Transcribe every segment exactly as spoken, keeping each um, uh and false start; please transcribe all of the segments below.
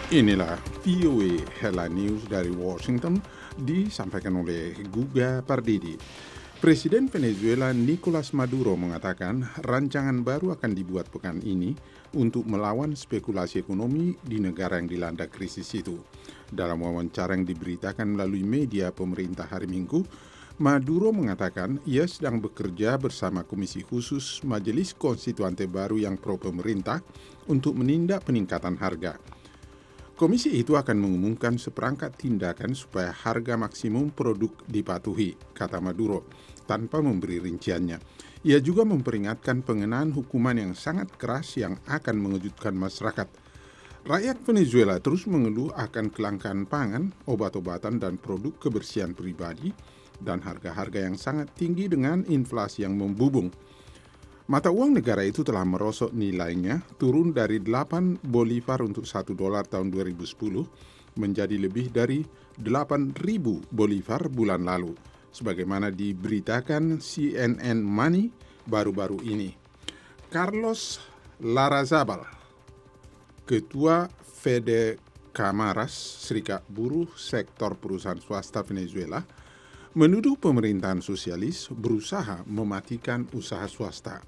Inilah V O A Headline News dari Washington disampaikan oleh Guga Pardidi. Presiden Venezuela Nicolas Maduro mengatakan rancangan baru akan dibuat pekan ini untuk melawan spekulasi ekonomi di negara yang dilanda krisis itu. Dalam wawancara yang diberitakan melalui media pemerintah hari Minggu, Maduro mengatakan ia sedang bekerja bersama Komisi Khusus Majelis Konstituante baru yang pro pemerintah untuk menindak peningkatan harga. Komisi itu akan mengumumkan seperangkat tindakan supaya harga maksimum produk dipatuhi, kata Maduro, tanpa memberi rinciannya. Ia juga memperingatkan pengenaan hukuman yang sangat keras yang akan mengejutkan masyarakat. Rakyat Venezuela terus mengeluh akan kelangkaan pangan, obat-obatan, dan produk kebersihan pribadi, dan harga-harga yang sangat tinggi dengan inflasi yang membubung. Mata uang negara itu telah merosot nilainya, turun dari delapan bolivar untuk satu dolar tahun dua ribu sepuluh menjadi lebih dari delapan ribu bolivar bulan lalu, sebagaimana diberitakan C N N Money baru-baru ini. Carlos Larrazabal, Ketua Fede Camaras, Serikat Buruh Sektor Perusahaan Swasta Venezuela, menuduh pemerintahan sosialis berusaha mematikan usaha swasta.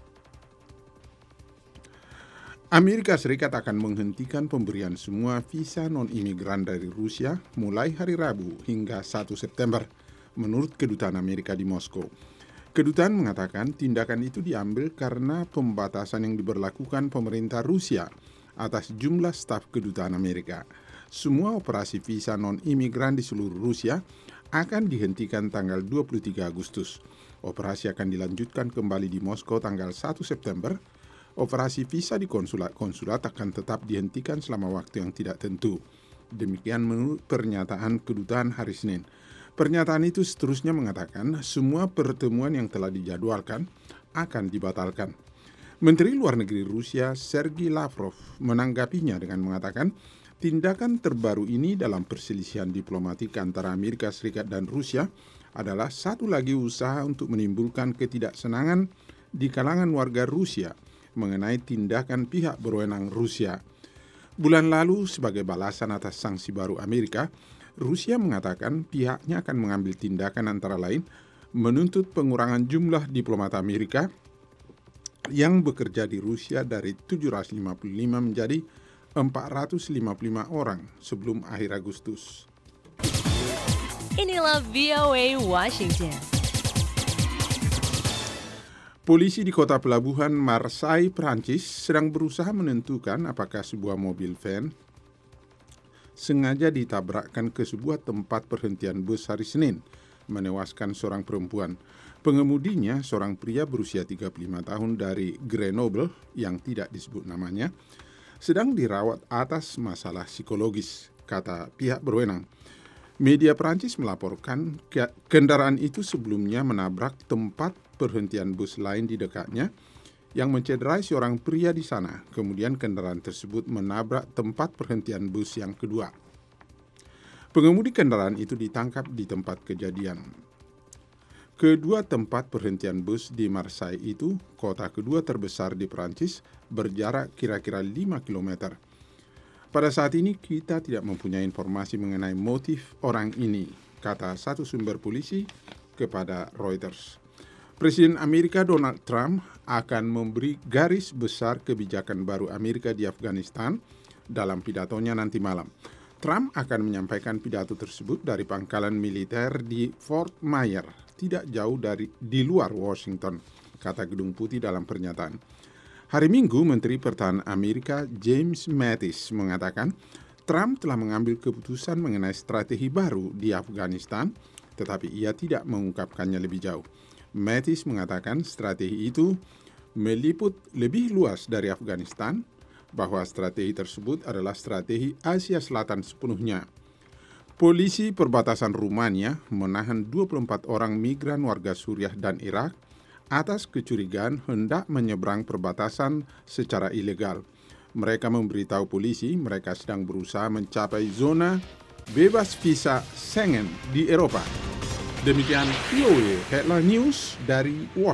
Amerika Serikat akan menghentikan pemberian semua visa non-imigran dari Rusia mulai hari Rabu hingga satu September, menurut Kedutaan Amerika di Moskow. Kedutaan mengatakan tindakan itu diambil karena pembatasan yang diberlakukan pemerintah Rusia atas jumlah staf Kedutaan Amerika. Semua operasi visa non-imigran di seluruh Rusia akan dihentikan tanggal dua puluh tiga Agustus. Operasi akan dilanjutkan kembali di Moskow tanggal satu September. Operasi visa di konsulat-konsulat akan tetap dihentikan selama waktu yang tidak tentu. Demikian menurut pernyataan kedutaan hari Senin. Pernyataan itu seterusnya mengatakan semua pertemuan yang telah dijadwalkan akan dibatalkan. Menteri Luar Negeri Rusia Sergei Lavrov menanggapinya dengan mengatakan tindakan terbaru ini dalam perselisihan diplomatik antara Amerika Serikat dan Rusia adalah satu lagi usaha untuk menimbulkan ketidaksenangan di kalangan warga Rusia mengenai tindakan pihak berwenang Rusia. Bulan lalu, sebagai balasan atas sanksi baru Amerika, Rusia mengatakan pihaknya akan mengambil tindakan antara lain menuntut pengurangan jumlah diplomat Amerika yang bekerja di Rusia dari tujuh ratus lima puluh lima menjadi empat ratus lima puluh lima orang sebelum akhir Agustus. Inilah V O A Washington. Polisi di kota pelabuhan Marseille, Prancis, sedang berusaha menentukan apakah sebuah mobil van sengaja ditabrakkan ke sebuah tempat perhentian bus hari Senin, menewaskan seorang perempuan. Pengemudinya, seorang pria berusia tiga puluh lima tahun dari Grenoble yang tidak disebut namanya, sedang dirawat atas masalah psikologis, kata pihak berwenang. Media Prancis melaporkan kendaraan itu sebelumnya menabrak tempat perhentian bus lain di dekatnya yang mencederai seorang pria di sana. Kemudian kendaraan tersebut menabrak tempat perhentian bus yang kedua. Pengemudi kendaraan itu ditangkap di tempat kejadian. Kedua tempat perhentian bus di Marseille itu, kota kedua terbesar di Prancis, berjarak kira-kira lima kilometer. Pada saat ini kita tidak mempunyai informasi mengenai motif orang ini, kata satu sumber polisi kepada Reuters. Presiden Amerika Donald Trump akan memberi garis besar kebijakan baru Amerika di Afghanistan dalam pidatonya nanti malam. Trump akan menyampaikan pidato tersebut dari pangkalan militer di Fort Myer, tidak jauh dari di luar Washington, kata Gedung Putih dalam pernyataan. Hari Minggu, Menteri Pertahanan Amerika James Mattis mengatakan Trump telah mengambil keputusan mengenai strategi baru di Afghanistan, tetapi ia tidak mengungkapkannya lebih jauh. Mattis mengatakan strategi itu meliput lebih luas dari Afghanistan, bahwa strategi tersebut adalah strategi Asia Selatan sepenuhnya. Polisi perbatasan Rumania menahan dua puluh empat orang migran warga Suriah dan Irak atas kecurigaan hendak menyeberang perbatasan secara ilegal. Mereka memberitahu polisi mereka sedang berusaha mencapai zona bebas visa Schengen di Eropa. Demikian V O A Headline News dari Washington.